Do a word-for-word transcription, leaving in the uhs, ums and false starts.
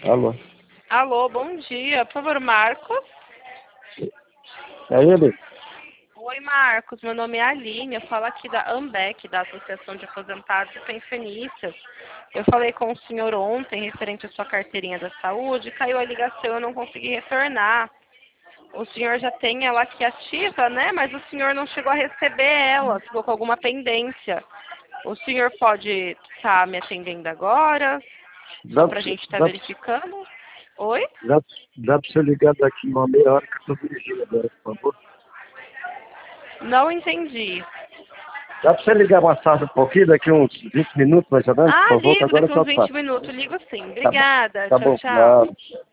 Alô? Alô, bom dia. Por favor, Marcos? É ele? Oi, Marcos. Meu nome é Aline. Eu falo aqui da AMBEC, da Associação de Aposentados e Pensionistas. Eu falei com o senhor ontem, referente à sua carteirinha da saúde. Caiu a ligação, eu não consegui retornar. O senhor já tem ela aqui ativa, né? Mas o senhor não chegou a receber ela. Ficou com alguma pendência. O senhor pode estar me atendendo agora? Só Dá, para a gente estar dá, verificando? Oi? dá, dá pra você ligar daqui uma meia hora que eu tô dirigindo agora, por favor? Não entendi. Dá pra você ligar mais tarde um pouquinho, daqui uns vinte minutos mais ou menos, por Ah, favor, que ligo agora eu daqui tô uns vinte ocupado. minutos. Ligo sim. Tá bom, Obrigada. tá Tchau, bom. tchau. Não.